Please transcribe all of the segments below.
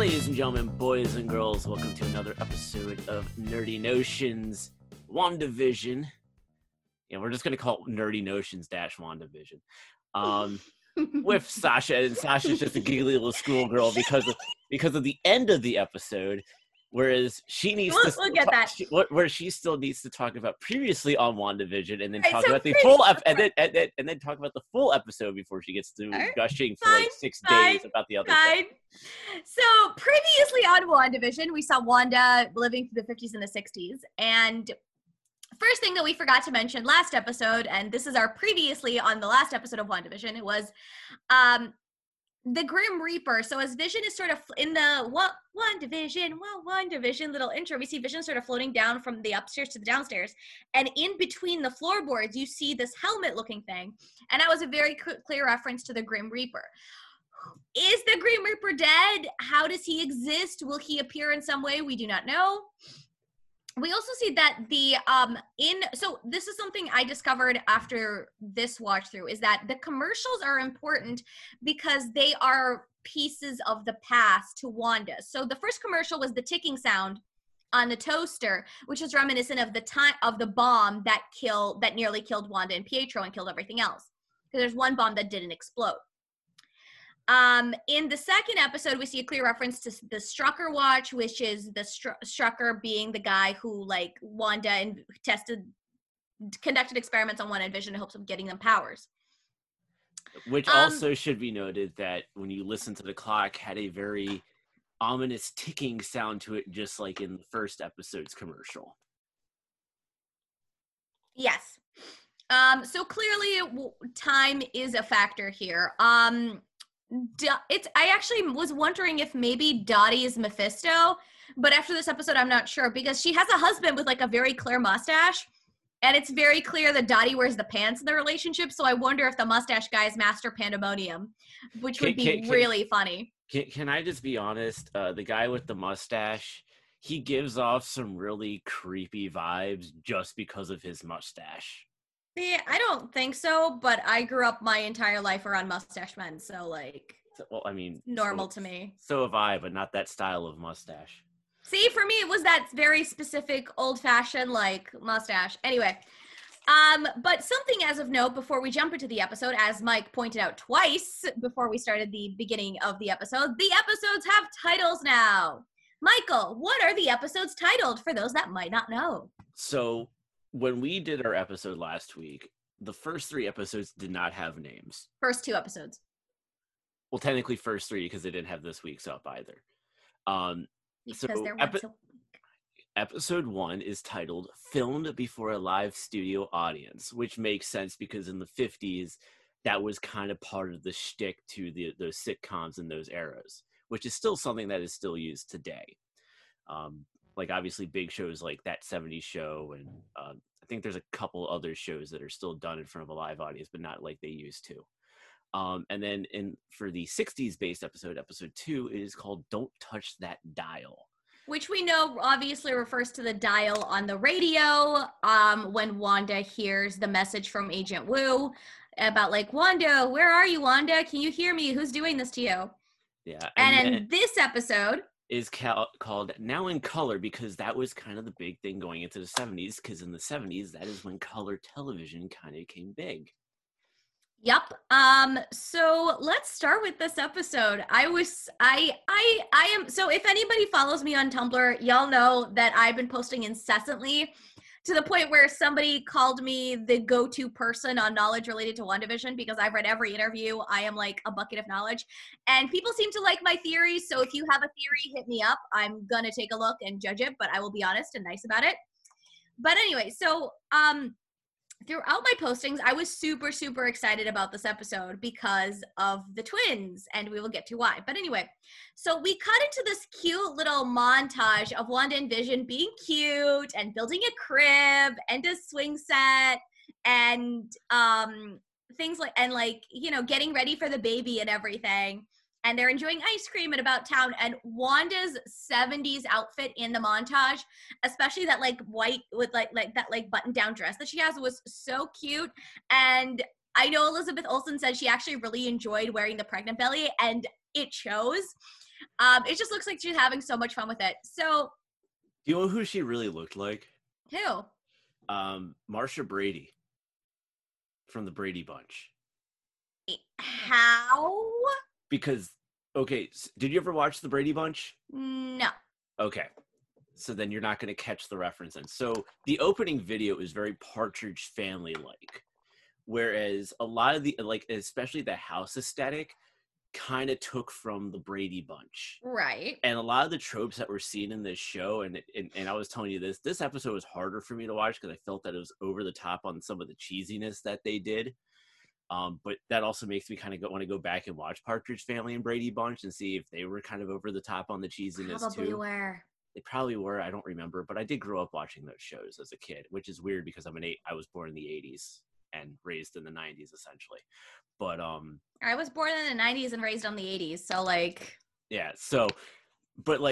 Ladies and gentlemen, boys and girls, welcome to another episode of Nerdy Notions WandaVision. Yeah, we're just going to call it Nerdy Notions -WandaVision. With Sasha, and Sasha's just a giggly little schoolgirl because of the end of the episode, whereas she needs we'll get that. Where she still needs to talk about previously on WandaVision, and then Right, talk so about the full and then talk about the full episode before she gets to gushing for like 6 days about the other thing. So previously on WandaVision, we saw Wanda living through the 50s and the 60s, and first thing that we forgot to mention last episode, and this is our previously on the last episode of WandaVision, it was the Grim Reaper. So as Vision is sort of in the WandaVision little intro, we see Vision sort of floating down from the upstairs to the downstairs, and in between the floorboards you see this helmet looking thing, and that was a very clear reference to the Grim Reaper. Is the Grim Reaper dead? How does he exist? Will he appear in some way? We do not know. We also see that so this is something I discovered after this watch through, is that the commercials are important because they are pieces of the past to Wanda. So the first commercial was the ticking sound on the toaster, which is reminiscent of the time of the bomb that nearly killed Wanda and Pietro and killed everything else. Because there's one bomb that didn't explode. In the second episode, we see a clear reference to the Strucker watch, which is the Strucker being the guy who, like, Wanda and conducted experiments on Wanda and Vision in hopes of getting them powers. Which also should be noted that when you listen to the clock, had a very ominous ticking sound to it, just like in the first episode's commercial. Yes. So clearly, time is a factor here. I actually was wondering if maybe Dottie is Mephisto, but after this episode, I'm not sure, because she has a husband with like a very clear mustache, and it's very clear that Dottie wears the pants in the relationship. So I wonder if the mustache guy is Master Pandemonium, which would be really funny. Can I just be honest? The guy with the mustache, he gives off some really creepy vibes just because of his mustache. Yeah, I don't think so, but I grew up my entire life around mustache men, so like, well, I mean, normal to me. So have I, but not that style of mustache. See, for me, it was that very specific old-fashioned like mustache. Anyway, but something as of note before we jump into the episode, as Mike pointed out twice before we started the beginning of the episodes have titles now. Michael, what are the episodes titled for those that might not know? So, when we did our episode last week, the first 3 episodes did not have names. First 2 episodes. Well, technically first 3 because they didn't have this week's up either. Because they're once a week. Episode 1 is titled Filmed Before a Live Studio Audience, which makes sense because in the 50s, that was kind of part of the shtick to those sitcoms in those eras, which is still something that is still used today. Like obviously big shows like That 70s Show, and I think there's a couple other shows that are still done in front of a live audience, but not like they used to. And then for the 60s based episode 2, it is called Don't Touch That Dial. Which we know obviously refers to the dial on the radio when Wanda hears the message from Agent Woo about like, Wanda, where are you, Wanda? Can you hear me? Who's doing this to you? Yeah. And in this episode is called Now in Color, because that was kind of the big thing going into the 70s, because in the 70s, that is when color television kind of became big. Yep. So let's start with this episode. I am, so if anybody follows me on Tumblr, y'all know that I've been posting incessantly to the point where somebody called me the go-to person on knowledge related to WandaVision because I've read every interview. I am like a bucket of knowledge, and people seem to like my theories. So if you have a theory, hit me up. I'm going to take a look and judge it, but I will be honest and nice about it. But anyway, so, throughout my postings, I was super, super excited about this episode because of the twins, and we will get to why. But anyway, so we cut into this cute little montage of Wanda and Vision being cute and building a crib and a swing set and things like, and like, you know, getting ready for the baby and everything. And they're enjoying ice cream and about town. And Wanda's 70s outfit in the montage, especially that like white with like that like button down dress that she has, was so cute. And I know Elizabeth Olsen said she actually really enjoyed wearing the pregnant belly, and it shows. It just looks like she's having so much fun with it. So, Do you know who she really looked like? who? Marsha Brady from the Brady Bunch. How? Because, okay, did you ever watch the Brady Bunch? No. Okay. So then you're not going to catch the reference then. So the opening video is very Partridge Family-like, whereas a lot of the, like, especially the house aesthetic, kind of took from the Brady Bunch. Right. And a lot of the tropes that we're seeing in this show, and I was telling you this episode was harder for me to watch because I felt that it was over the top on some of the cheesiness that they did. But that also makes me kind of want to go back and watch Partridge Family and Brady Bunch and see if they were kind of over the top on the cheesiness Probably too. were. They probably were. I don't remember, but I did grow up watching those shows as a kid, which is weird because I was born in the 80s and raised in the 90s essentially. But I was born in the 90s and raised on the 80s, so like yeah. So, but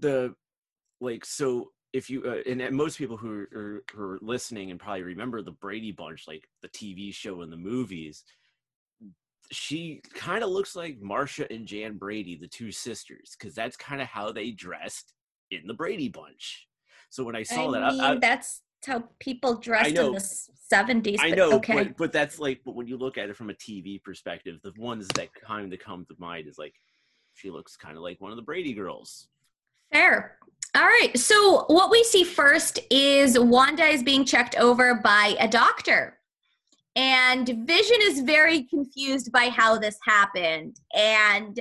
so if you and most people who are listening and probably remember the Brady Bunch, like the TV show and the movies, she kind of looks like Marsha and Jan Brady, the two sisters, because that's kind of how they dressed in the Brady Bunch. So when I saw that's how people dressed in the 70s. I know, okay. but that's like, but when you look at it from a TV perspective, the ones that kind of come to mind is like, she looks kind of like one of the Brady girls. Fair. All right. So what we see first is Wanda is being checked over by a doctor. And Vision is very confused by how this happened. And,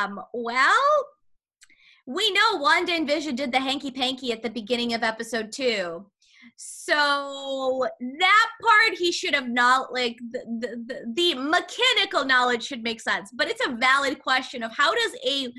we know Wanda and Vision did the hanky-panky at the beginning of episode 2. So that part he should have not, like, the mechanical knowledge should make sense. But it's a valid question of how does a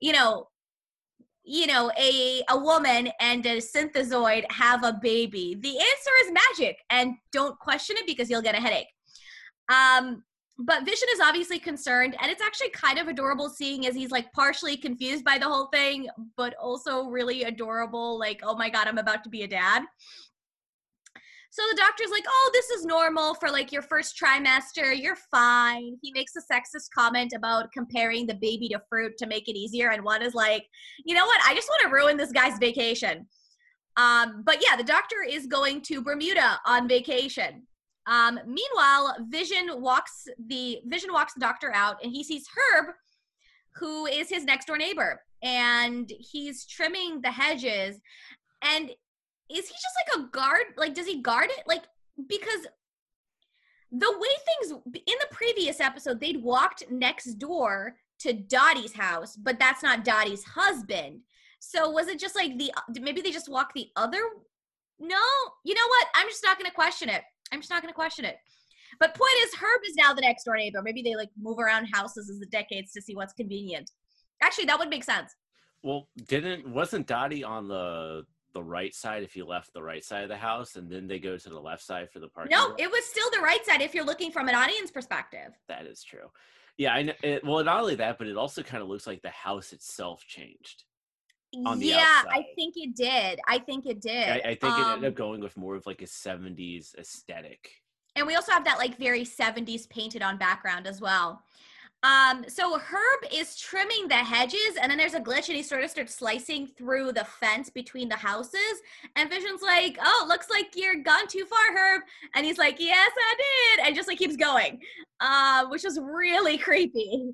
woman and a synthezoid have a baby? The answer is magic, and don't question it because you'll get a headache. But Vision is obviously concerned, and it's actually kind of adorable seeing as he's like partially confused by the whole thing, but also really adorable, like, oh my God, I'm about to be a dad. So the doctor's like, oh, this is normal for like your first trimester. You're fine. He makes a sexist comment about comparing the baby to fruit to make it easier. And one is like, you know what? I just want to ruin this guy's vacation. But yeah, the doctor is going to Bermuda on vacation. Meanwhile, Vision walks the doctor out, and he sees Herb, who is his next door neighbor, and he's trimming the hedges. And is he just like a guard? Like, does he guard it? Like, because the way things in the previous episode, they'd walked next door to Dottie's house, but that's not Dottie's husband. So was it just like maybe they just walked the other? No, you know what? I'm just not going to question it. But point is, Herb is now the next door neighbor. Maybe they like move around houses as the decades to see what's convenient. Actually, that would make sense. Well, wasn't Dottie on the right side if you left the right side of the house, and then they go to the left side for the parking? No, it was still the right side if you're looking from an audience perspective. That is true. Yeah, I know. Well, not only that, but it also kind of looks like the house itself changed. On the outside. I think it did. I think it ended up going with more of like a 70s aesthetic. And we also have that like very 70s painted on background as well. So Herb is trimming the hedges, and then there's a glitch, and he sort of starts slicing through the fence between the houses. And Vision's like, oh, looks like you're gone too far, Herb. And he's like, yes, I did. And just like keeps going, which is really creepy.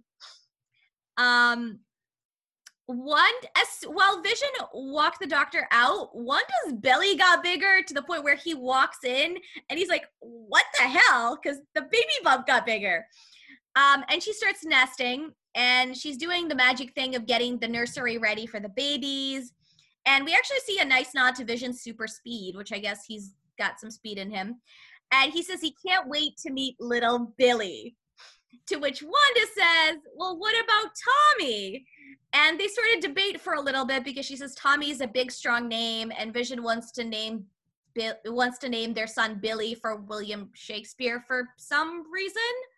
While Vision walked the doctor out, Wanda's belly got bigger to the point where he walks in and he's like, what the hell? Because the baby bump got bigger. And she starts nesting, and she's doing the magic thing of getting the nursery ready for the babies. And we actually see a nice nod to Vision's super speed, which I guess he's got some speed in him. And he says he can't wait to meet little Billy. To which Wanda says, well, what about Tommy? And they sort of debate for a little bit because she says Tommy is a big, strong name, and Vision wants to name their son Billy for William Shakespeare for some reason.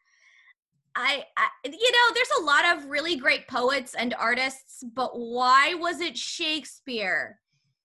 There's a lot of really great poets and artists, but why was it Shakespeare?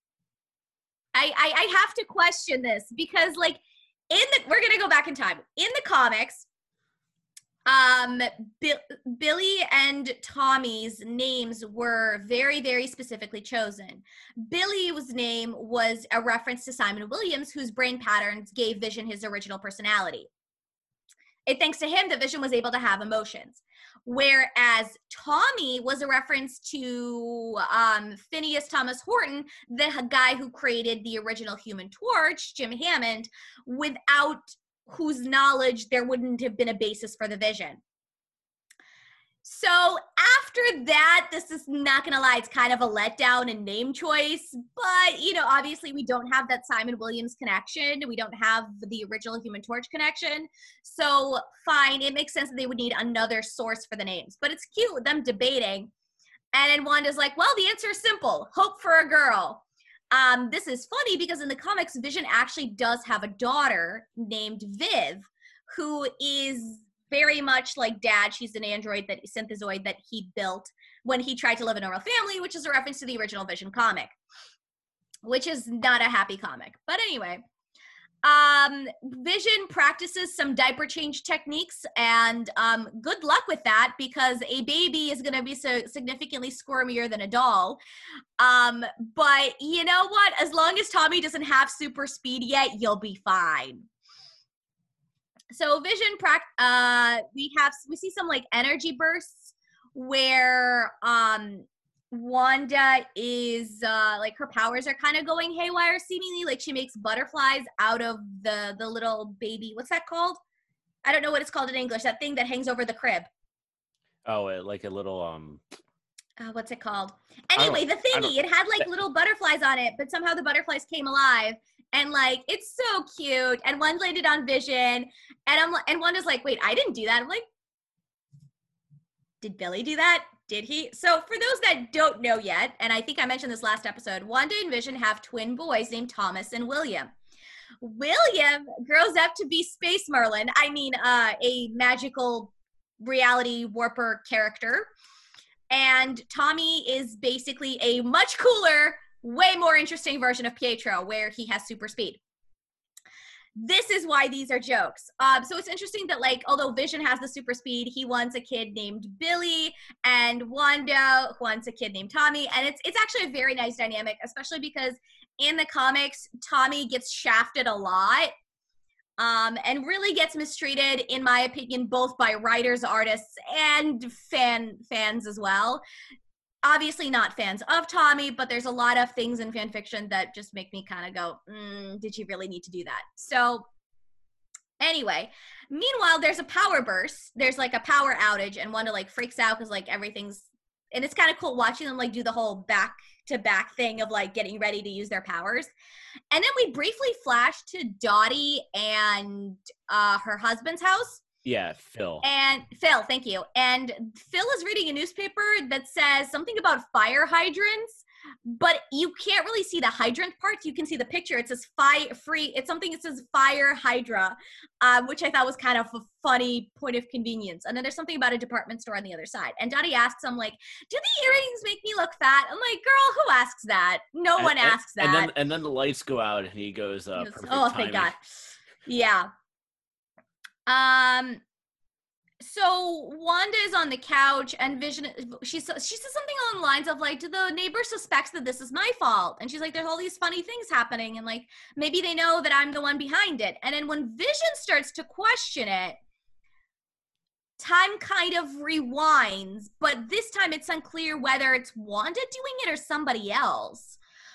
I have to question this because, like, we're gonna go back in time. In the comics, Um, Billy and Tommy's names were very, very specifically chosen. Billy's name was a reference to Simon Williams, whose brain patterns gave Vision his original personality. Thanks to him that Vision was able to have emotions. Whereas Tommy was a reference to Phineas Thomas Horton, the guy who created the original Human Torch, Jim Hammond, without whose knowledge there wouldn't have been a basis for the Vision. So after that, this is not going to lie, it's kind of a letdown in name choice. But, obviously we don't have that Simon Williams connection. We don't have the original Human Torch connection. So fine, it makes sense that they would need another source for the names. But it's cute with them debating. And then Wanda's like, well, the answer is simple. Hope for a girl. This is funny because in the comics, Vision actually does have a daughter named Viv, who is very much like Dad. She's an android, synthezoid that he built when he tried to live a normal family, which is a reference to the original Vision comic, which is not a happy comic. But anyway, Vision practices some diaper change techniques, and good luck with that because a baby is going to be so significantly squirmier than a doll. But you know what? As long as Tommy doesn't have super speed yet, you'll be fine. So Vision, we see some like energy bursts where Wanda is like her powers are kind of going haywire seemingly. Like she makes butterflies out of the little baby. What's that called? I don't know what it's called in English. That thing that hangs over the crib. Oh, like a little what's it called? Anyway, the thingy. It had like little butterflies on it, but somehow the butterflies came alive. And like it's so cute, and one landed on Vision, and Wanda's like, "Wait, I didn't do that." I'm like, "Did Billy do that? Did he?" So for those that don't know yet, and I think I mentioned this last episode, Wanda and Vision have twin boys named Thomas and William. William grows up to be Space Merlin. I mean, a magical reality warper character, and Tommy is basically a much cooler, way more interesting version of Pietro, where he has super speed. This is why these are jokes. So it's interesting that, like, although Vision has the super speed, he wants a kid named Billy, and Wanda wants a kid named Tommy. And it's actually a very nice dynamic, especially because in the comics, Tommy gets shafted a lot and really gets mistreated, in my opinion, both by writers, artists, and fans as well. Obviously not fans of Tommy, but there's a lot of things in fan fiction that just make me kind of go, did you really need to do that? So anyway, meanwhile, there's a power burst. There's like a power outage, and Wanda like freaks out because like everything's, and it's kind of cool watching them like do the whole back to back thing of like getting ready to use their powers. And then we briefly flash to Dottie and her husband's house. Yeah, Phil. And Phil, thank you. And Phil is reading a newspaper that says something about fire hydrants, but you can't really see the hydrant part. You can see the picture. It says it's something that says fire hydra, which I thought was kind of a funny point of convenience. And then there's something about a department store on the other side. And Dottie asks him, like, do the earrings make me look fat? I'm like, girl, who asks that? No one asks that. And then the lights go out and he goes, oh, timing. Thank God. Yeah. So Wanda is on the couch, and Vision, she says something along the lines of like, do the neighbor suspects that this is my fault? And she's like, there's all these funny things happening, and like maybe they know that I'm the one behind it. And then when Vision starts to question it, time kind of rewinds, but this time it's unclear whether it's Wanda doing it or somebody else.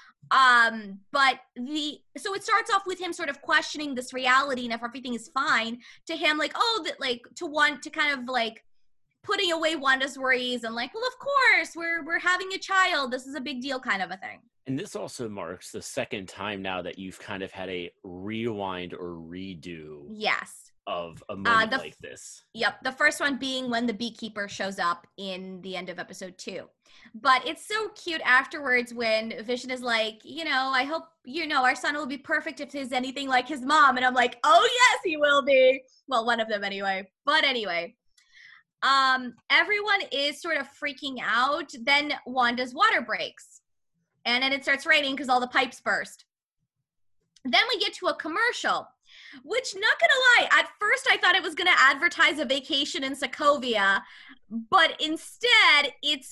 So it starts off with him sort of questioning this reality and if everything is fine, to him like, oh, that like to want to kind of like putting away Wanda's worries and like, well, of course we're having a child, this is a big deal kind of a thing. And this also marks the second time now that you've kind of had a rewind or redo. Yes. Of a moment like this. Yep. The first one being when the beekeeper shows up in the end of episode 2. But it's so cute afterwards when Vision is like, I hope, our son will be perfect if he's anything like his mom. And I'm like, oh, yes, he will be. Well, one of them anyway. But anyway, everyone is sort of freaking out. Then Wanda's water breaks. And then it starts raining because all the pipes burst. Then we get to a commercial Which, not gonna lie, at first I thought it was gonna advertise a vacation in Sokovia, but instead it's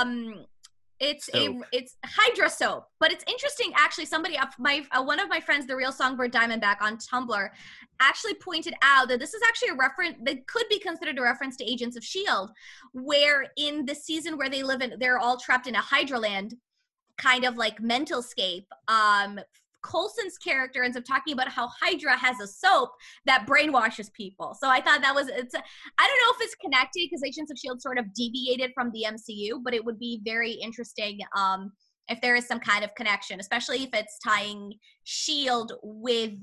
Hydra soap. But it's interesting, actually. Somebody, one of my friends, the Real Songbird Diamondback on Tumblr, actually pointed out that this is actually a reference that could be considered a reference to Agents of S.H.I.E.L.D., where in the season where they're all trapped in a Hydra land, kind of like mental scape, Coulson's character ends up talking about how Hydra has a soap that brainwashes people. So I thought I don't know if it's connected because Agents of S.H.I.E.L.D. sort of deviated from the MCU, but it would be very interesting if there is some kind of connection, especially if it's tying S.H.I.E.L.D. with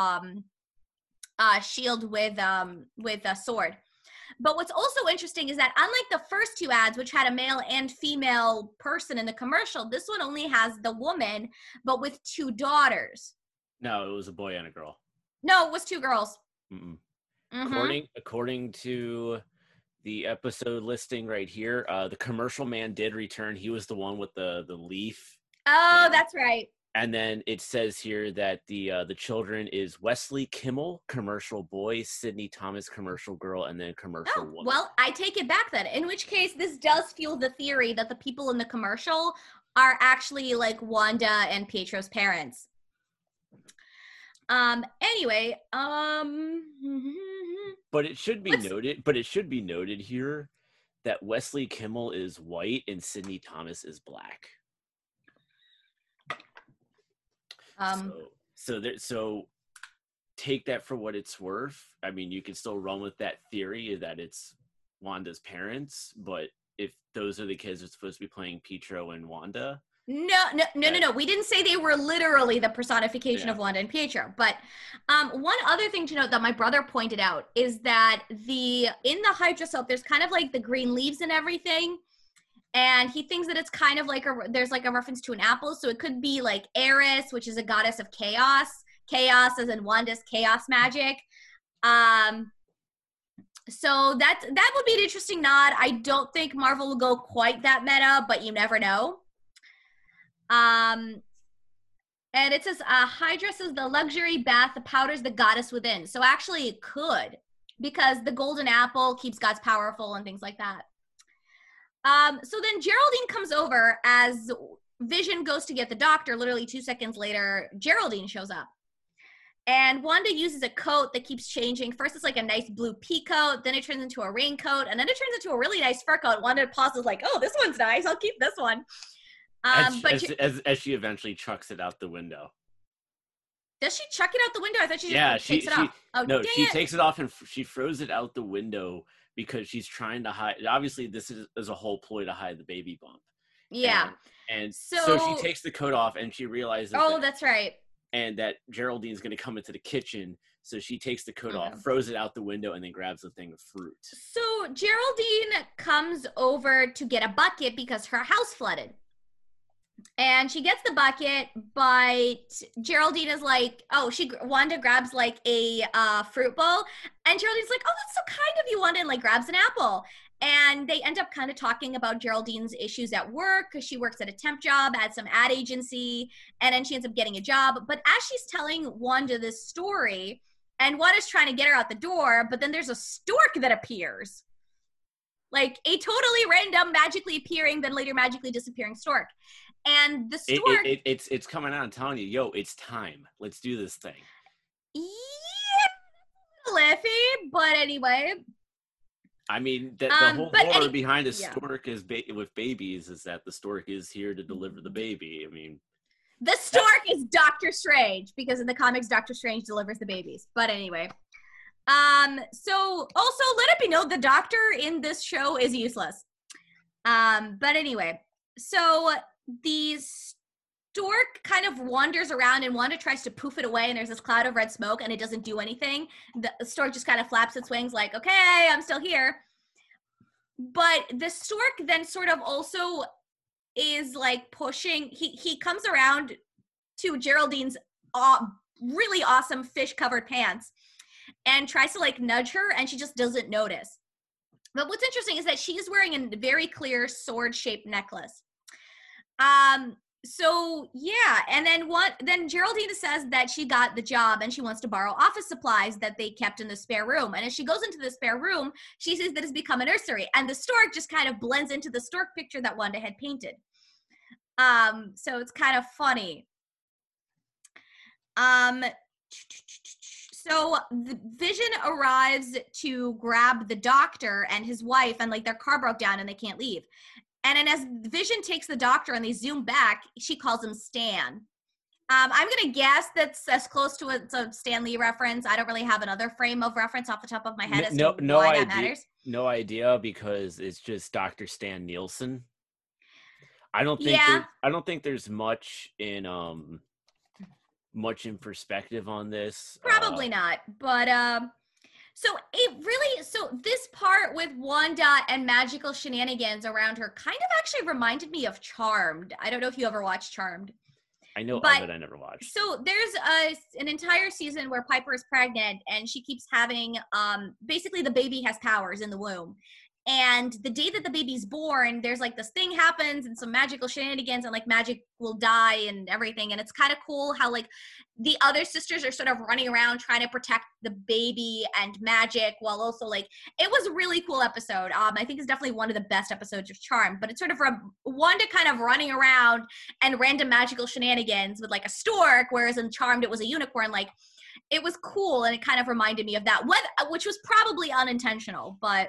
a sword. But what's also interesting is that unlike the first two ads, which had a male and female person in the commercial, this one only has the woman, but with two daughters. No, it was a boy and a girl. No, it was two girls. Mm-hmm. According to the episode listing right here, the commercial man did return. He was the one with the leaf. Oh, thing. That's right. And then it says here that the children is Wesley Kimmel, commercial boy, Sydney Thomas, commercial girl, and then commercial woman. Well, I take it back then. In which case, this does fuel the theory that the people in the commercial are actually like Wanda and Pietro's parents. Anyway, But it should be noted. But it should be noted here that Wesley Kimmel is white and Sydney Thomas is black. So take that for what it's worth. I mean, you can still run with that theory that it's Wanda's parents, but if those are the kids that are supposed to be playing Pietro and Wanda. No. We didn't say they were literally the personification of Wanda and Pietro. But one other thing to note that my brother pointed out is that in the Hydra soap, there's kind of like the green leaves and everything. And he thinks that it's kind of like there's like a reference to an apple. So it could be like Eris, which is a goddess of chaos. Chaos as in Wanda's chaos magic. So that would be an interesting nod. I don't think Marvel will go quite that meta, but you never know. And it says, Hydra says the luxury bath, the powder's the goddess within. So actually it could, because the golden apple keeps gods powerful and things like that. So then Geraldine comes over as Vision goes to get the doctor. Literally 2 seconds later, Geraldine shows up. And Wanda uses a coat that keeps changing. First, it's like a nice blue pea coat. Then it turns into a raincoat. And then it turns into a really nice fur coat. Wanda pauses like, oh, this one's nice. I'll keep this one. As she eventually chucks it out the window. Does she chuck it out the window? I thought she just takes it off. Oh, no, she takes it off and she throws it out the window because she's trying to hide. Obviously, this is a whole ploy to hide the baby bump. Yeah. And so she takes the coat off and she realizes. Oh, that's right. And that Geraldine's going to come into the kitchen. So she takes the coat off, throws it out the window, and then grabs a thing of fruit. So Geraldine comes over to get a bucket because her house flooded. And she gets the bucket, but Geraldine is like, Wanda grabs like a fruit bowl, and Geraldine's like, oh, that's so kind of you, Wanda, and like grabs an apple. And they end up kind of talking about Geraldine's issues at work because she works at a temp job at some ad agency, and then she ends up getting a job. But as she's telling Wanda this story, and Wanda's trying to get her out the door, but then there's a stork that appears. Like a totally random, magically appearing, then later magically disappearing stork. And the stork... It's coming out and telling you, yo, it's time. Let's do this thing. Yeah, Liffy, but anyway... I mean, the whole lore behind a stork is with babies is that the stork is here to deliver the baby. I mean, the stork is Doctor Strange because in the comics, Doctor Strange delivers the babies. But anyway, so also let it be known the Doctor in this show is useless. But anyway, so the stork kind of wanders around and Wanda tries to poof it away, and there's this cloud of red smoke and it doesn't do anything. The stork just kind of flaps its wings like, okay, I'm still here. But the stork then sort of also is like pushing, he comes around to Geraldine's really awesome fish covered pants and tries to like nudge her, and she just doesn't notice. But what's interesting is that she's wearing a very clear sword shaped necklace. So yeah, and then Geraldine says that she got the job and she wants to borrow office supplies that they kept in the spare room. And as she goes into the spare room, she sees that it's become a nursery, and the stork just kind of blends into the stork picture that Wanda had painted. So it's kind of funny. So the Vision arrives to grab the doctor and his wife, and like their car broke down and they can't leave. And then as Vision takes the doctor and they zoom back, she calls him Stan. I'm going to guess that's as close to a Stan Lee reference. I don't really have another frame of reference off the top of my head as to why that matters. No idea, because it's just Dr. Stan Nielsen. I don't think there's much in perspective on this. Probably not, but so this part with Wanda and magical shenanigans around her kind of actually reminded me of Charmed. I don't know if you ever watched Charmed. I know of it, I never watched. So there's an entire season where Piper is pregnant and she keeps having, basically the baby has powers in the womb. And the day that the baby's born, there's like this thing happens and some magical shenanigans and like magic will die and everything. And it's kind of cool how like the other sisters are sort of running around trying to protect the baby and magic while also like, it was a really cool episode. I think it's definitely one of the best episodes of Charmed, but it's sort of Wanda kind of running around and random magical shenanigans with like a stork, whereas in Charmed it was a unicorn. Like it was cool. And it kind of reminded me of that, which was probably unintentional, but.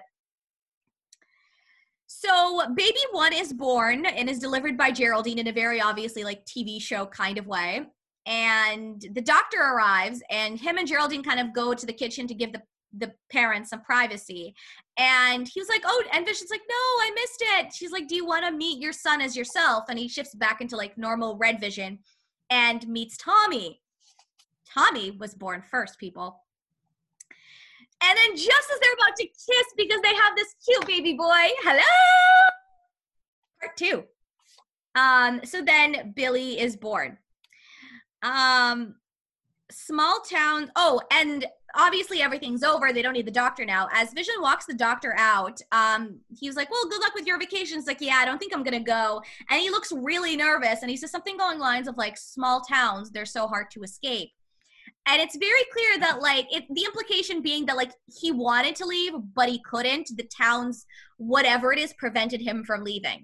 So baby one is born and is delivered by Geraldine in a very obviously like TV show kind of way. And the doctor arrives and him and Geraldine kind of go to the kitchen to give the parents some privacy. And he was like, oh, and Vision's like, no, I missed it. She's like, do you want to meet your son as yourself? And he shifts back into like normal Red Vision and meets Tommy. Tommy was born first, people. And then just as they're about to kiss because they have this cute baby boy, hello, part 2. So then Billy is born. Small town. Oh, and obviously everything's over. They don't need the doctor now. As Vision walks the doctor out, he was like, well, good luck with your vacation. He's like, yeah, I don't think I'm going to go. And he looks really nervous. And he says something along the lines of like, small towns, they're so hard to escape. And it's very clear that, like, the implication being that, like, he wanted to leave, but he couldn't. The town's whatever it is prevented him from leaving.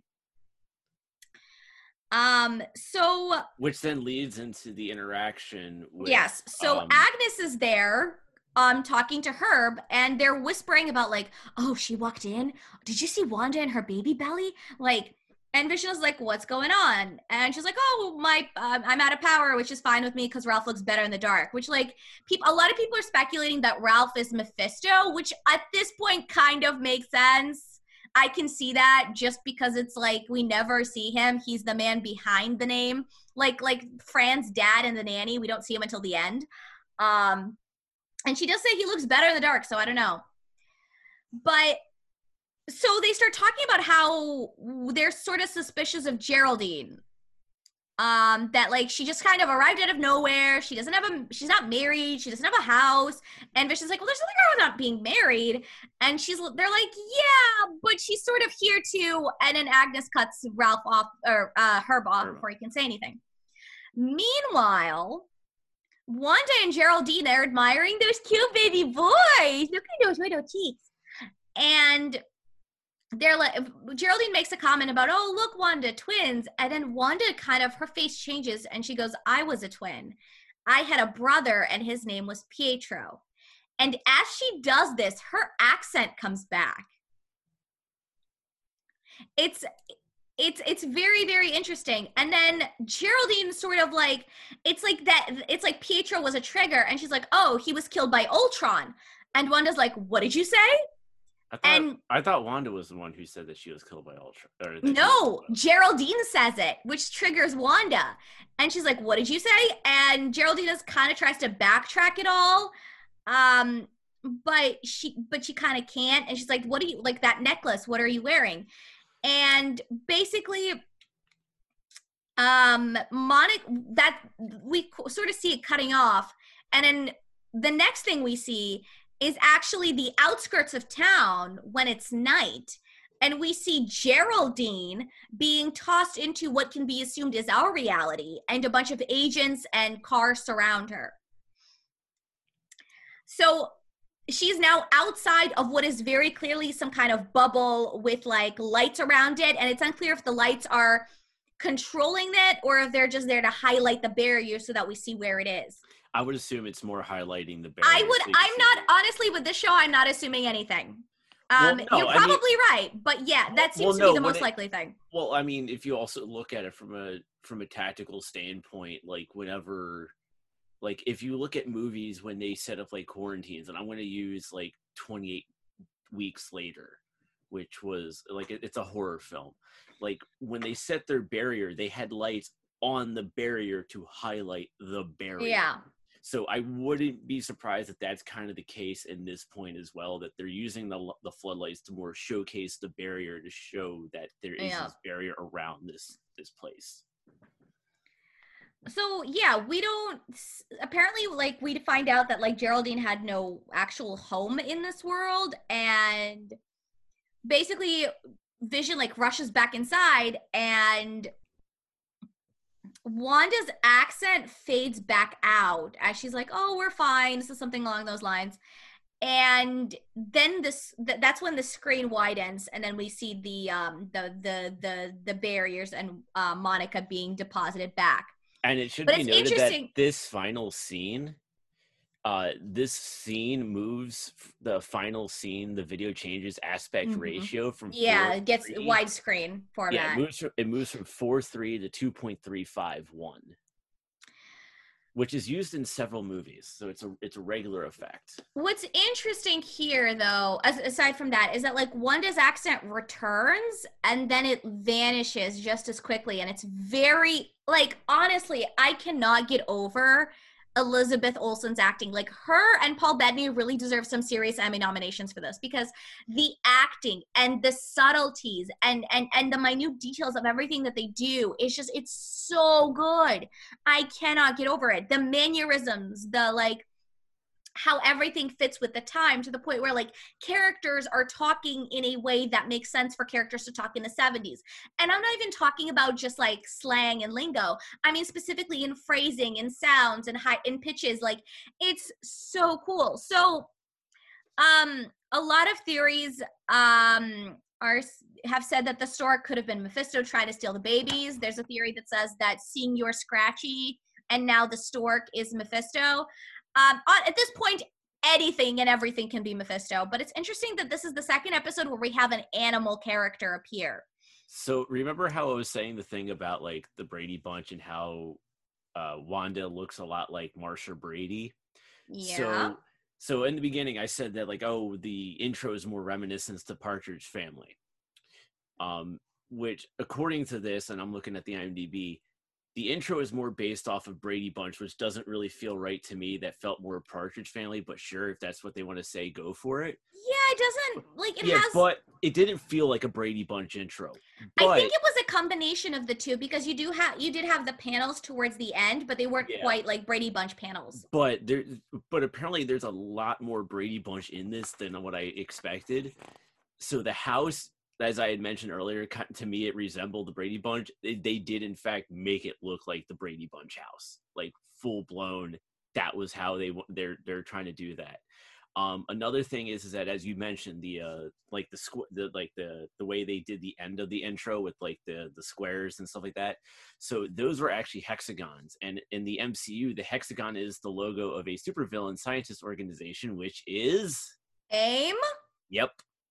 So... Which then leads into the interaction with... Yes. So Agnes is there, talking to Herb, and they're whispering about, like, oh, she walked in? Did you see Wanda in her baby belly? Like... And Vision is like, what's going on? And she's like, oh, I'm out of power, which is fine with me because Ralph looks better in the dark. Which, like, a lot of people are speculating that Ralph is Mephisto, which at this point kind of makes sense. I can see that just because it's like we never see him. He's the man behind the name. Like Fran's dad in The Nanny. We don't see him until the end. And she does say he looks better in the dark, so I don't know. But... So they start talking about how they're sort of suspicious of Geraldine. That like she just kind of arrived out of nowhere. She doesn't have she's not married. She doesn't have a house. And Vision's like, well, there's nothing wrong with not being married. And they're like, yeah, but she's sort of here too. And then Agnes cuts Ralph off or Herb off before he can say anything. Meanwhile, Wanda and Geraldine are admiring those cute baby boys. Look at those little cheeks. And they're like, Geraldine makes a comment about, oh, look, Wanda, twins. And then Wanda kind of, her face changes and she goes, I was a twin. I had a brother and his name was Pietro. And as she does this, her accent comes back. It's very, very interesting. And then Geraldine sort of like, it's like Pietro was a trigger. And she's like, oh, he was killed by Ultron. And Wanda's like, what did you say? I thought Wanda was the one who said that she was killed by Ultron. No, Geraldine says it, which triggers Wanda. And she's like, what did you say? And Geraldine kind of tries to backtrack it all. But she kind of can't. And she's like, what do you, like that necklace, what are you wearing? And basically, Monica, that we sort of see it cutting off. And then the next thing we see is actually the outskirts of town when it's night. and we see Geraldine being tossed into what can be assumed is our reality, and a bunch of agents and cars surround her. So she's now outside of what is very clearly some kind of bubble with like lights around it, and it's unclear if the lights are controlling it or if they're just there to highlight the barrier so that we see where it is. I would assume it's more highlighting the barrier. I'm not, honestly, with this show, I'm not assuming anything. Well, no, you're probably right, but yeah, that seems to be the most likely thing. Well, I mean, if you also look at it from a tactical standpoint, like whenever, like if you look at movies when they set up like quarantines, and I'm going to use like 28 Weeks Later, which was like it's a horror film. Like when they set their barrier, they had lights on the barrier to highlight the barrier. Yeah. So I wouldn't be surprised if that's kind of the case in this point as well, that they're using the floodlights to more showcase the barrier, to show that there is this barrier around this place. So yeah, we don't, apparently, like, we find out that like Geraldine had no actual home in this world, and basically Vision like rushes back inside, and Wanda's accent fades back out as she's like, "Oh, we're fine." So something along those lines. And then that's when the screen widens, and then we see the barriers and Monica being deposited back. And it should be noted that this final scene, this scene moves the final scene. The video changes aspect ratio from it gets widescreen format. Yeah, it moves from 4:3 to 2.351, which is used in several movies. So it's a regular effect. What's interesting here, though, aside from that, is that like Wanda's accent returns and then it vanishes just as quickly, and it's very, like, honestly, I cannot get over Elizabeth Olsen's acting. Like, her and Paul Bettany really deserve some serious Emmy nominations for this, because the acting and the subtleties and the minute details of everything that they do is just, it's so good. I cannot get over it. The mannerisms, the like how everything fits with the time, to the point where like characters are talking in a way that makes sense for characters to talk in the 70s. And I'm not even talking about just like slang and lingo. I mean, specifically in phrasing and sounds and in pitches. Like, it's so cool. So, a lot of theories, have said that the stork could have been Mephisto trying to steal the babies. There's a theory that says that Senior Scratchy and now the stork is Mephisto. At this point, anything and everything can be Mephisto, but it's interesting that this is the second episode where we have an animal character appear. So remember how I was saying the thing about like the Brady Bunch and how Wanda looks a lot like Marsha Brady? Yeah. So in the beginning, I said that like, oh, the intro is more reminiscent to Partridge Family, which according to this, and I'm looking at the IMDb, the intro is more based off of Brady Bunch, which doesn't really feel right to me. That felt more Partridge Family, but sure, if that's what they want to say, go for it. Yeah, it doesn't, like, it has... but it didn't feel like a Brady Bunch intro. But I think it was a combination of the two, because you did have the panels towards the end, but they weren't quite like Brady Bunch panels. But apparently there's a lot more Brady Bunch in this than what I expected. So the house, as I had mentioned earlier, to me, it resembled the Brady Bunch. They did, in fact, make it look like the Brady Bunch house, like full blown. That was how they're trying to do that. Another thing is that, as you mentioned, the way they did the end of the intro with like the squares and stuff like that. So those were actually hexagons, and in the MCU, the hexagon is the logo of a supervillain scientist organization, which is AIM. Yep.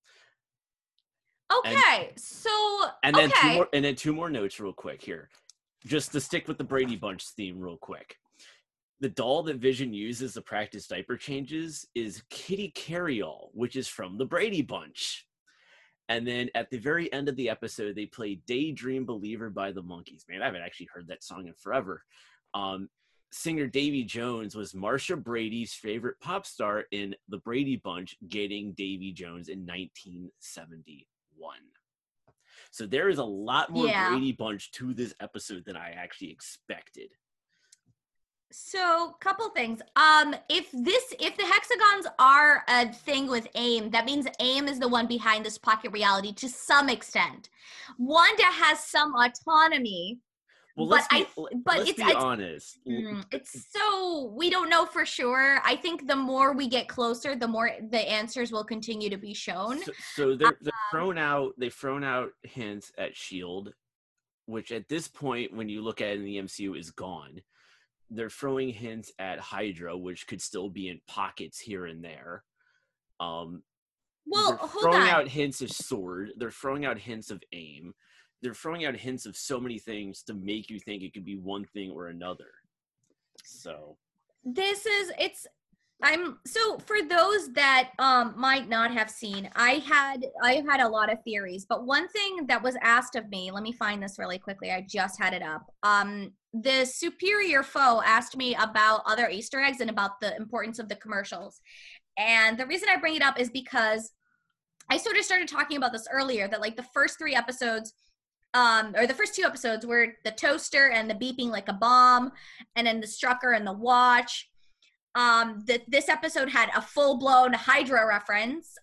Okay, and then two more notes real quick here, just to stick with the Brady Bunch theme real quick. The doll that Vision uses to practice diaper changes is Kitty Carryall, which is from the Brady Bunch. And then at the very end of the episode, they play Daydream Believer by the Monkees. Man, I haven't actually heard that song in forever. Singer Davy Jones was Marsha Brady's favorite pop star in the Brady Bunch, getting Davy Jones in 1971. So there is a lot more Brady Bunch to this episode than I actually expected. So, couple things. If the hexagons are a thing with AIM, that means AIM is the one behind this pocket reality to some extent. Wanda has some autonomy, Well, but let's be honest. it's so we don't know for sure. I think the more we get closer, the more the answers will continue to be shown. So they've thrown out hints at Shield, which at this point, when you look at it in the MCU, is gone. They're throwing hints at Hydra, which could still be in pockets here and there. Well, they're throwing out hints of Sword. They're throwing out hints of AIM. They're throwing out hints of so many things to make you think it could be one thing or another. So so for those that might not have seen, I've had a lot of theories, but one thing that was asked of me, let me find this really quickly. I just had it up. The Superior Foe asked me about other Easter eggs and about the importance of the commercials. And the reason I bring it up is because I sort of started talking about this earlier, that like the first 3 episodes, or the first 2 episodes were the toaster and the beeping like a bomb, and then the Strucker and the watch. This episode had a full-blown Hydra reference.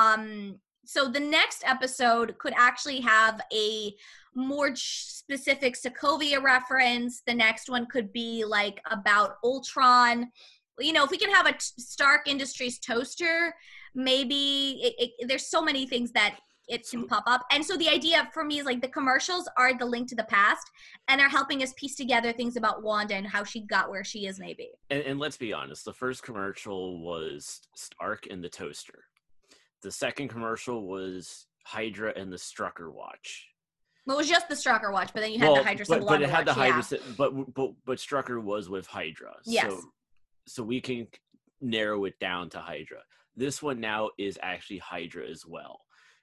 So the next episode could actually have a more specific Sokovia reference. The next one could be like about Ultron. You know, if we can have a Stark Industries toaster, maybe there's so many things that it can pop up. And so the idea for me is like the commercials are the link to the past and are helping us piece together things about Wanda and how she got where she is maybe. And let's be honest, the first commercial was Stark and the toaster. The second commercial was Hydra and the Strucker watch. Well, it was just the Strucker watch, but then you had the Hydra symbol. But it had the Hydra, but Strucker was with Hydra. Yes. So we can narrow it down to Hydra. This one now is actually Hydra as well.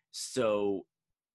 So,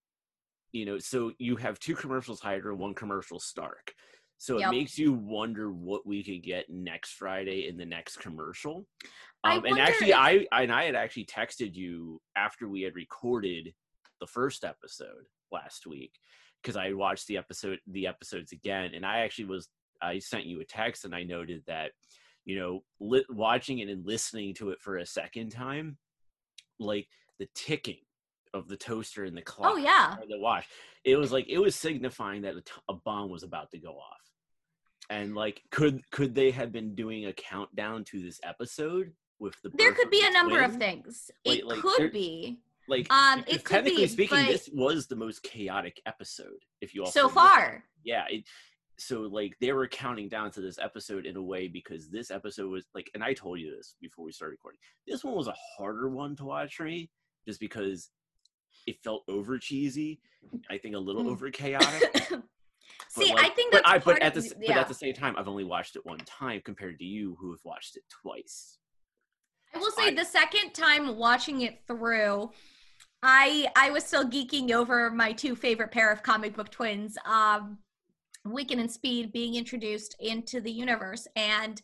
you know, so you have 2 commercials Hydra, 1 commercial Stark. So it makes you wonder what we could get next Friday in the next commercial. And actually, I had actually texted you after we had recorded the first episode last week, because I watched the episodes again, and I sent you a text, and I noted that, you know, watching it and listening to it for a second time, like the ticking of the toaster and the clock, or the watch, it was signifying that a bomb was about to go off. And like, could they have been doing a countdown to this episode with the? There could be a number of things. It could be. Like, it could technically be, speaking, but this was the most chaotic episode. If you also so far, yeah. So like they were counting down to this episode in a way, because this episode was like, and I told you this before we started recording, this one was a harder one to watch for me, just because it felt over cheesy. I think a little over chaotic. See, I think that's but at the same time, I've only watched it one time compared to you, who have watched it twice. I will say the second time watching it through, I was still geeking over my 2 favorite pair of comic book twins, Wiccan and Speed being introduced into the universe, and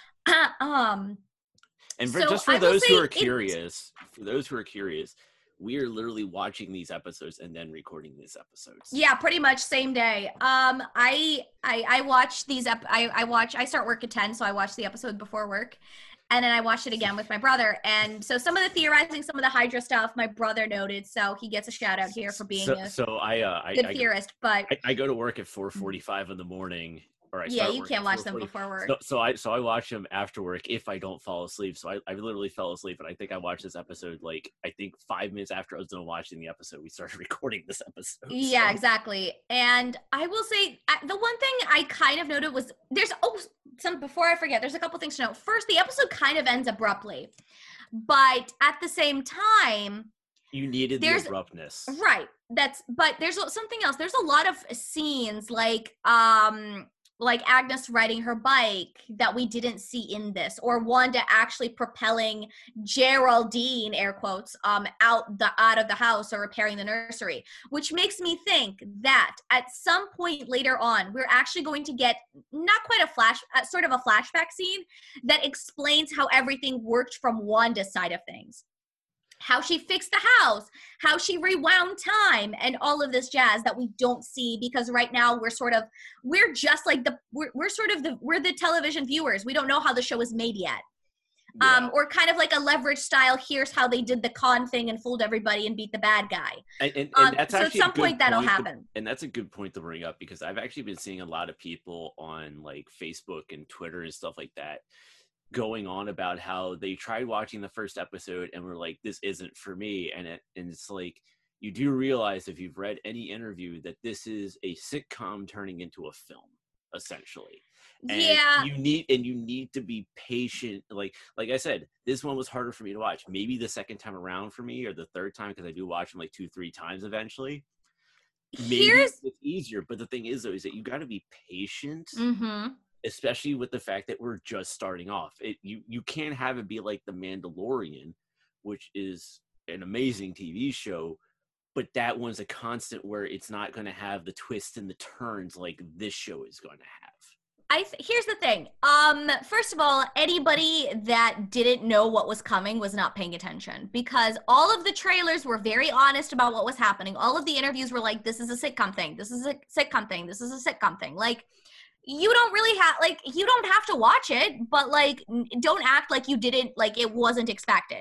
for those who are curious, we are literally watching these episodes and then recording these episodes. Yeah, pretty much same day. I watch these I start work at 10, so I watch the episode before work. And then I watched it again with my brother. And so some of the theorizing, some of the Hydra stuff, my brother noted. So he gets a shout out here for being a good theorist. But I go to work at 4:45 in the morning. You can't watch them before work. So I watch them after work if I don't fall asleep. So I literally fell asleep, and I think I watched this episode 5 minutes after I was done watching the episode. We started recording this episode. Yeah, exactly. And I will say the one thing I kind of noted was before I forget, there's a couple things to note. First, the episode kind of ends abruptly, but at the same time, you needed the abruptness, right? But there's something else. There's a lot of scenes like Agnes riding her bike that we didn't see in this, or Wanda actually propelling Geraldine, air quotes, out of the house or repairing the nursery, which makes me think that at some point later on, we're actually going to get not quite sort of a flashback scene that explains how everything worked from Wanda's side of things. how she fixed the house, how she rewound time, and all of this jazz that we don't see because right now we're just like we're the television viewers. We don't know how the show is made yet. Yeah. Or kind of like a leverage style. Here's how they did the con thing and fooled everybody and beat the bad guy. And that's so at actually some point that'll happen. And that's a good point to bring up, because I've actually been seeing a lot of people on like Facebook and Twitter and stuff like that going on about how they tried watching the first episode and were like, this isn't for me. And it's like, you do realize, if you've read any interview, that this is a sitcom turning into a film, essentially. And you need to be patient. Like I said, this one was harder for me to watch. Maybe the second time around for me, or the third time, because I do watch them like 2-3 times eventually. Maybe it's easier. But the thing is, though, is that you got to be patient, especially with the fact that we're just starting off. You can't have it be like The Mandalorian, which is an amazing TV show, but that one's a constant where it's not going to have the twists and the turns like this show is going to have. Here's the thing. First of all, anybody that didn't know what was coming was not paying attention, because all of the trailers were very honest about what was happening. All of the interviews were like, this is a sitcom thing. This is a sitcom thing. This is a sitcom thing. Like, you don't really have, like, you don't have to watch it, but like, don't act like you didn't, like it wasn't expected.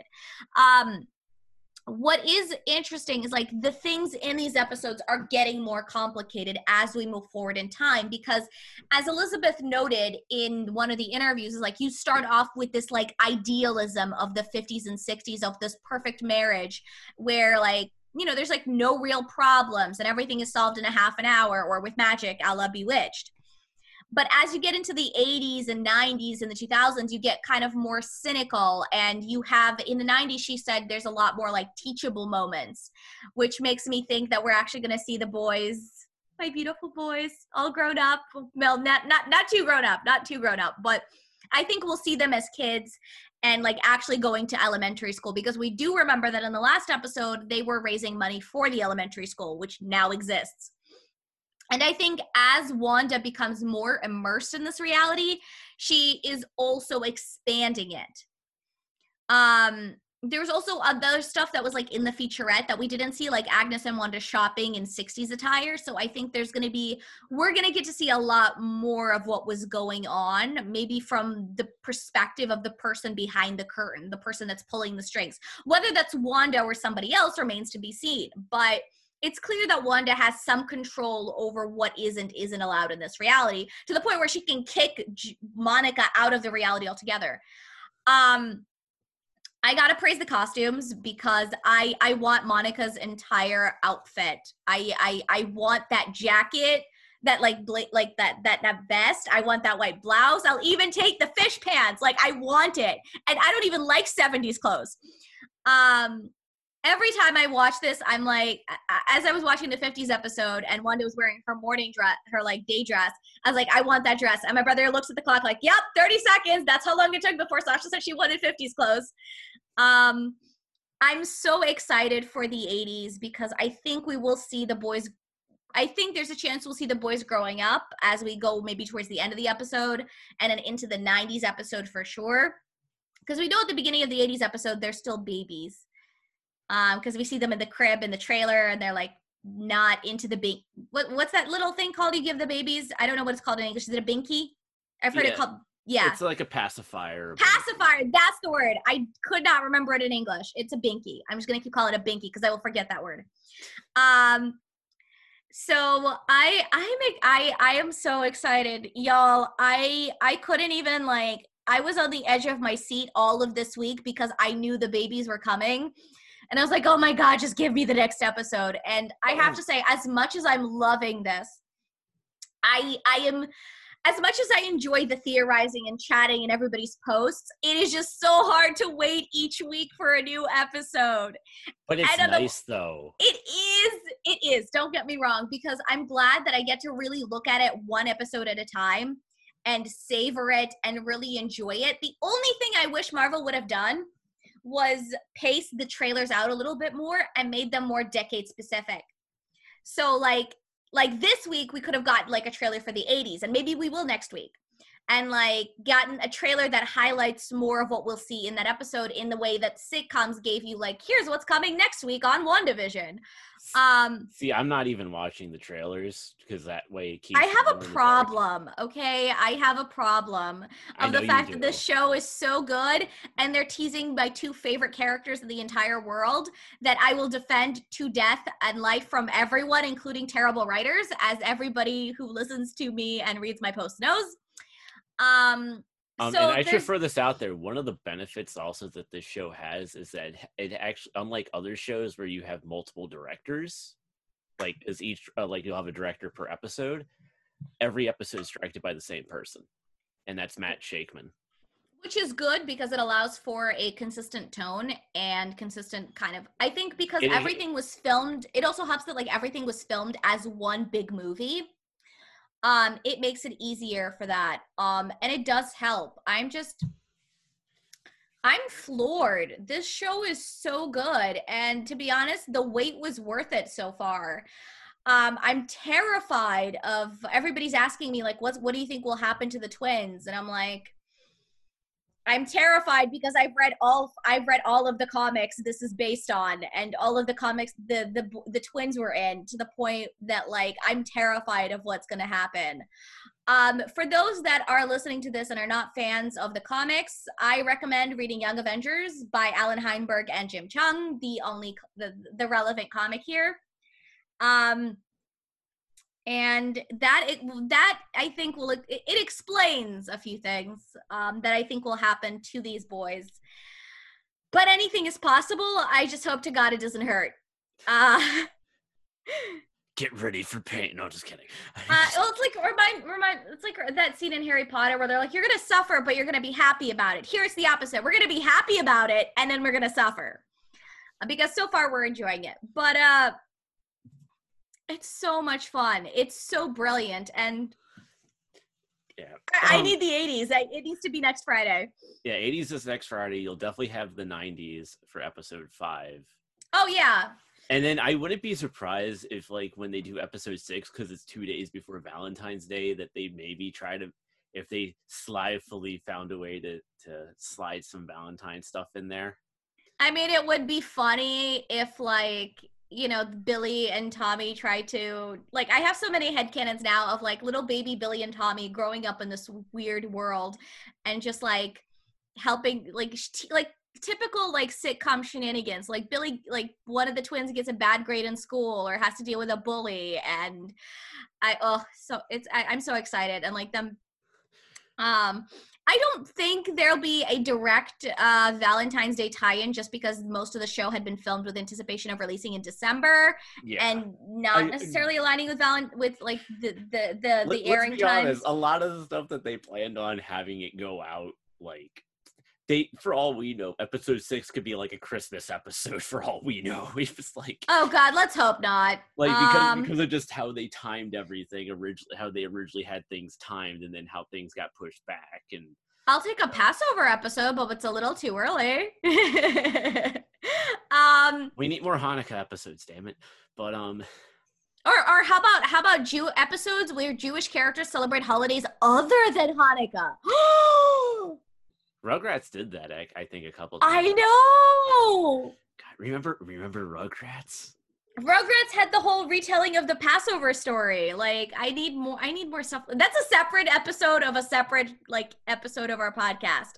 What is interesting is like the things in these episodes are getting more complicated as we move forward in time, because as Elizabeth noted in one of the interviews, is like you start off with this like idealism of the 50s and 60s of this perfect marriage where like, you know, there's like no real problems and everything is solved in a half an hour or with magic a la Bewitched. But as you get into the 80s and 90s and the 2000s, you get kind of more cynical. And you have, in the 90s, she said there's a lot more like teachable moments, which makes me think that we're actually going to see the boys, my beautiful boys, all grown up. Well, not too grown up, but I think we'll see them as kids and like actually going to elementary school, because we do remember that in the last episode, they were raising money for the elementary school, which now exists. And I think as Wanda becomes more immersed in this reality, she is also expanding it. There was also other stuff that was like in the featurette that we didn't see, like Agnes and Wanda shopping in 60s attire. So I think we're going to get to see a lot more of what was going on, maybe from the perspective of the person behind the curtain, the person that's pulling the strings. Whether that's Wanda or somebody else remains to be seen. But it's clear that Wanda has some control over what isn't allowed in this reality, to the point where she can kick Monica out of the reality altogether. I gotta praise the costumes, because I want Monica's entire outfit. I want that jacket, that like that vest. I want that white blouse. I'll even take the fish pants. Like, I want it. And I don't even like 70s clothes. Every time I watch this, I'm like, as I was watching the 50s episode and Wanda was wearing her morning dress, her like day dress, I was like, I want that dress. And my brother looks at the clock like, yep, 30 seconds. That's how long it took before Sasha said she wanted 50s clothes. I'm so excited for the 80s, because I think we will see the boys. I think there's a chance we'll see the boys growing up as we go maybe towards the end of the episode and then into the 90s episode for sure. Because we know at the beginning of the 80s episode, they're still babies. Because we see them in the crib in the trailer, and they're like not into the what's that little thing called you give the babies? I don't know what it's called in English. Is it a binky? I've heard it called, it's like a pacifier. Pacifier, that's the word. I could not remember it in English. It's a binky. I'm just gonna keep calling it a binky because I will forget that word. So I am so excited, y'all. I couldn't even like, I was on the edge of my seat all of this week because I knew the babies were coming. And I was like, oh my God, just give me the next episode. And I have to say, as much as I'm loving this, I am, as much as I enjoy the theorizing and chatting and everybody's posts, it is just so hard to wait each week for a new episode. But it's nice though. It is. Don't get me wrong, because I'm glad that I get to really look at it one episode at a time and savor it and really enjoy it. The only thing I wish Marvel would have done was pace the trailers out a little bit more and made them more decade specific. So like this week we could have got like a trailer for the 80s, and maybe we will next week. and like gotten a trailer that highlights more of what we'll see in that episode in the way that sitcoms gave you like, here's what's coming next week on WandaVision. See, I'm not even watching the trailers because that way it keeps. I have a problem, okay? I have a problem of the fact that this show is so good and they're teasing my two favorite characters in the entire world that I will defend to death and life from everyone, including terrible writers, as everybody who listens to me and reads my post knows. And I should throw this out there. One of the benefits also that this show has is that it actually, unlike other shows where you have multiple directors, like as each like you'll have a director per episode, every episode is directed by the same person, and that's Matt Shakman. Which is good because it allows for a consistent tone and consistent kind of, I think because everything was filmed, it also helps that like everything was filmed as one big movie. It makes it easier for that. And it does help. I'm floored. This show is so good. And to be honest, the wait was worth it so far. I'm terrified of, everybody's asking me like, what do you think will happen to the twins? And I'm like, I'm terrified because I've read all of the comics this is based on, and all of the comics the twins were in, to the point that like I'm terrified of what's going to happen. For those that are listening to this and are not fans of the comics, I recommend reading Young Avengers by Alan Heinberg and Jim Chung, the relevant comic here. And that I think it explains a few things that I think will happen to these boys. But anything is possible. I just hope to God it doesn't hurt. Get ready for pain. No, just kidding. Well, it's like it's like that scene in Harry Potter where they're like, you're gonna suffer, but you're gonna be happy about it. Here's the opposite. We're gonna be happy about it, and then we're gonna suffer. Because so far we're enjoying it. But it's so much fun. It's so brilliant. And yeah, I need the 80s. It needs to be next Friday. Yeah, 80s is next Friday. You'll definitely have the 90s for episode 5. Oh, yeah. And then I wouldn't be surprised if, like, when they do episode 6, because it's 2 days before Valentine's Day, that they maybe try to, if they slyly found a way to slide some Valentine stuff in there. I mean, it would be funny if, like, you know, Billy and Tommy try to, like, I have so many headcanons now of like little baby Billy and Tommy growing up in this weird world and just like helping, like typical like sitcom shenanigans. Like Billy, like one of the twins gets a bad grade in school or has to deal with a bully, and I'm so excited. And like them, I don't think there'll be a direct Valentine's Day tie-in, just because most of the show had been filmed with anticipation of releasing in December, and not necessarily aligning with like the airing time. Honest, a lot of the stuff that they planned on having it go out, like for all we know, episode 6 could be like a Christmas episode for all we know. It was like, oh God, let's hope not. Like because of just how they timed everything originally, how they originally had things timed, and then how things got pushed back. And I'll take a Passover episode, but it's a little too early. We need more Hanukkah episodes, damn it. But or how about Jew episodes where Jewish characters celebrate holidays other than Hanukkah? Rugrats did that, I think, a couple times. I know. God, remember Rugrats? Rugrats had the whole retelling of the Passover story. Like, I need more stuff. That's a separate episode of a separate episode of our podcast.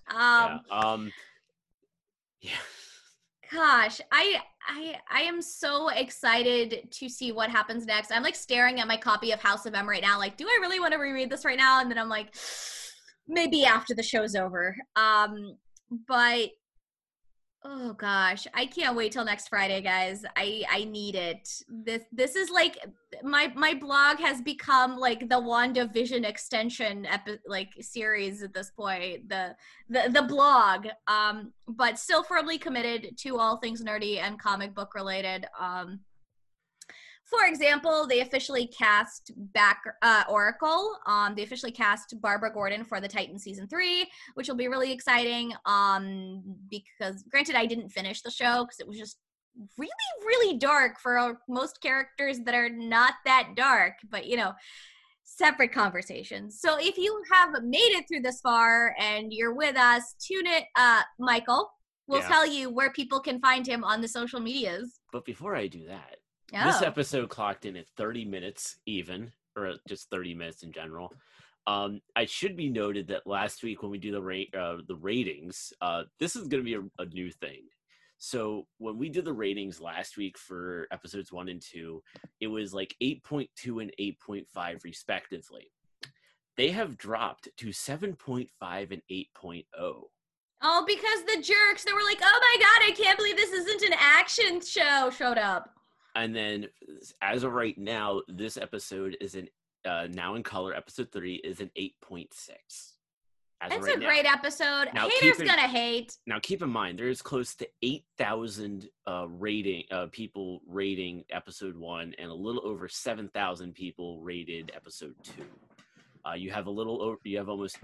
Yeah. Gosh, I am so excited to see what happens next. I'm like staring at my copy of House of M right now. Like, do I really want to reread this right now? And then I'm like, maybe after the show's over. But oh gosh, I can't wait till next Friday, guys. I need it. This is like my blog has become like the WandaVision extension series at this point. The blog, but still firmly committed to all things nerdy and comic book related. For example, they officially cast back Oracle. They officially cast Barbara Gordon for the Titans season 3, which will be really exciting. Because granted, I didn't finish the show because it was just really, really dark for most characters that are not that dark. But you know, separate conversations. So if you have made it through this far and you're with us, tune it. Michael will tell you where people can find him on the social medias. But before I do that, this episode clocked in at 30 minutes even, or just 30 minutes in general. I should be noted that last week when we do the ratings, this is going to be a new thing. So when we did the ratings last week for episodes 1 and 2, it was like 8.2 and 8.5 respectively. They have dropped to 7.5 and 8.0. Oh, because the jerks, they were like, oh my God, I can't believe this isn't an action show, showed up. And then as of right now, this episode is now in color, episode 3 is an 8.6. It's a great episode. Now, haters gonna hate. Now, keep in mind, there's close to 8,000 people rating episode 1, and a little over 7,000 people rated episode 2. You have almost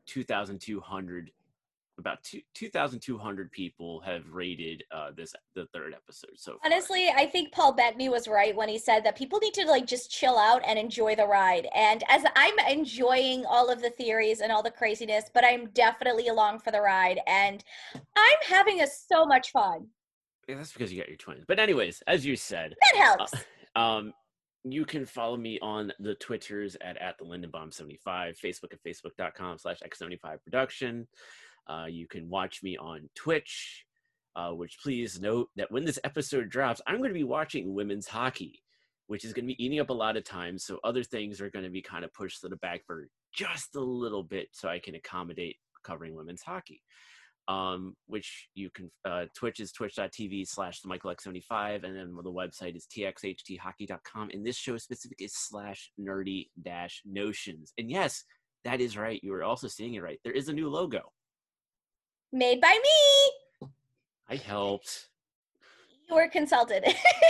2,200. About 2,200 people have rated the third episode so far. Honestly, I think Paul Bettany was right when he said that people need to like just chill out and enjoy the ride. And as I'm enjoying all of the theories and all the craziness, but I'm definitely along for the ride, and I'm having so much fun. Yeah, that's because you got your twins. But anyways, as you said, that helps. You can follow me on the Twitters at the Lindenbaum75, Facebook at facebook.com/X75production. You can watch me on Twitch, which please note that when this episode drops, I'm going to be watching women's hockey, which is going to be eating up a lot of time. So other things are going to be kind of pushed to the back for just a little bit so I can accommodate covering women's hockey. Which you can, Twitch is twitch.tv/TheMichaelX75, and then the website is txhthockey.com. And this show specific is /nerdy-notions. And yes, that is right. You are also seeing it right. There is a new logo. Made by me. I helped. You were consulted.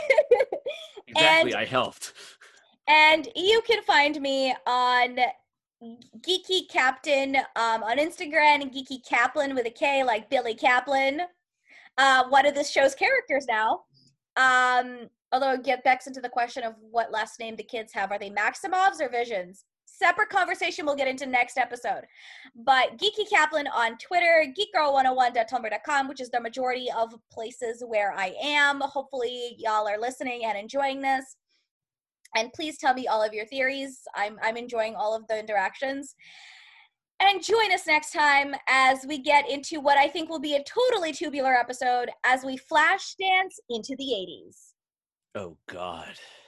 Exactly, I helped. And you can find me on Geeky Captain on Instagram, Geeky Kaplan with a K, like Billy Kaplan. One of this show's characters now. Although it gets back into the question of what last name the kids have. Are they Maximovs or Visions? Separate conversation we'll get into next episode. But Geeky Kaplan on Twitter, geekgirl101.tumblr.com, which is the majority of places where I am. Hopefully y'all are listening and enjoying this. And please tell me all of your theories. I'm enjoying all of the interactions. And join us next time as we get into what I think will be a totally tubular episode as we flash dance into the 80s. Oh, God.